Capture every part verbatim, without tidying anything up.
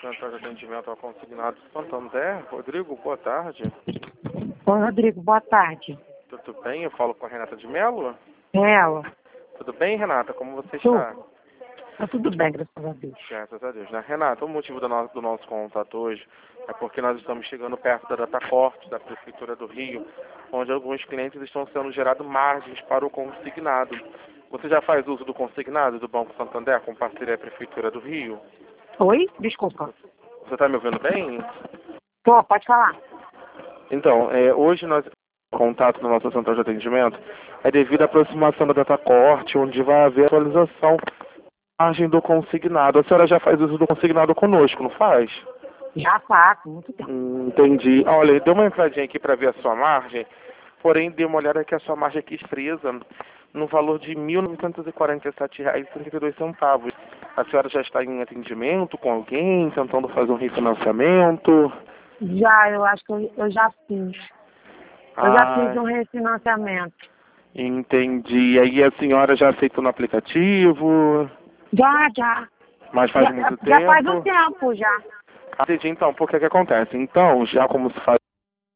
Central de Atendimento ao Consignado Santander. Rodrigo, boa tarde. Oi, Rodrigo, boa tarde. Tudo bem? Eu falo com a Renata de Mello. É ela. Tudo bem, Renata? Como você Tu? está? Tá tudo bem, graças a Deus. Graças a Deus, né? Renata, o motivo do nosso, do nosso contato hoje é porque nós estamos chegando perto da data corte da Prefeitura do Rio, onde alguns clientes estão sendo gerados margens para o consignado. Você já faz uso do consignado do Banco Santander com parceria da Prefeitura do Rio? Oi? Desculpa. Você está me ouvindo bem? Tô, pode falar. Então, é, hoje nós contato na nossa central de atendimento é devido à aproximação da data corte, onde vai haver atualização da margem do consignado. A senhora já faz uso do consignado conosco, não faz? Já faço, muito tempo. Hum, entendi. Olha, deu uma entradinha aqui para ver a sua margem, porém dei uma olhada que a sua margem aqui presa no valor de mil novecentos e quarenta e sete reais e trinta e dois centavos. A senhora já está em atendimento com alguém, tentando fazer um refinanciamento? Já, eu acho que eu, eu já fiz. Eu já fiz um refinanciamento. Entendi. Aí a senhora já aceitou no aplicativo? Já, já. Mas faz já, muito já tempo? Já faz um tempo, já. Entendi. Então, por que que acontece? Então, já como se faz,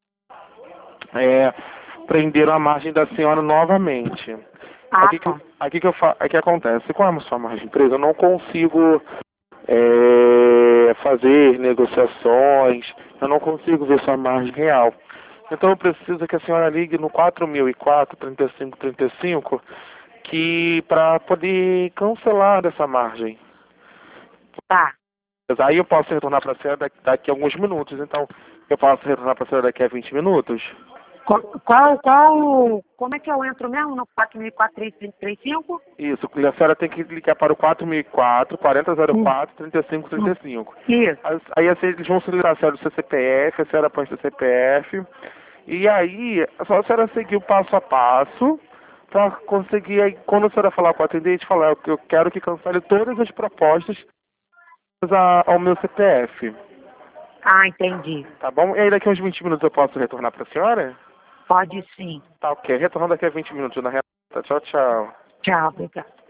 é, prenderam a margem da senhora novamente. Ah, Aqui que, tá. aqui que eu fa... aqui acontece, como é a sua margem presa, eu não consigo é, fazer negociações, eu não consigo ver sua margem real. Então eu preciso que a senhora ligue no quatro mil e quatro, trinta e cinco trinta e cinco, que para poder cancelar essa margem. Tá. Aí eu posso retornar para a senhora daqui, daqui a alguns minutos, então eu posso retornar para a senhora daqui a vinte minutos? Qual, qual, qual, como é que eu entro mesmo no quatro mil e quatro, três cinco três cinco? Isso, a senhora tem que ligar para o quatro mil e quatro, quarenta zero quatro, trinta e cinco trinta e cinco. Isso. Aí assim, eles vão solicitar a senhora o seu C P F, a senhora põe seu C P F, e aí só a senhora seguir o passo a passo para conseguir, aí, quando a senhora falar com o atendente, falar que eu quero que cancele todas as propostas a- ao meu C P F. Ah, entendi. Tá bom? E aí daqui a uns vinte minutos eu posso retornar para a senhora? Pode sim. Tá ok, retornando daqui a vinte minutos na Renata. Tchau, tchau. Tchau, obrigada.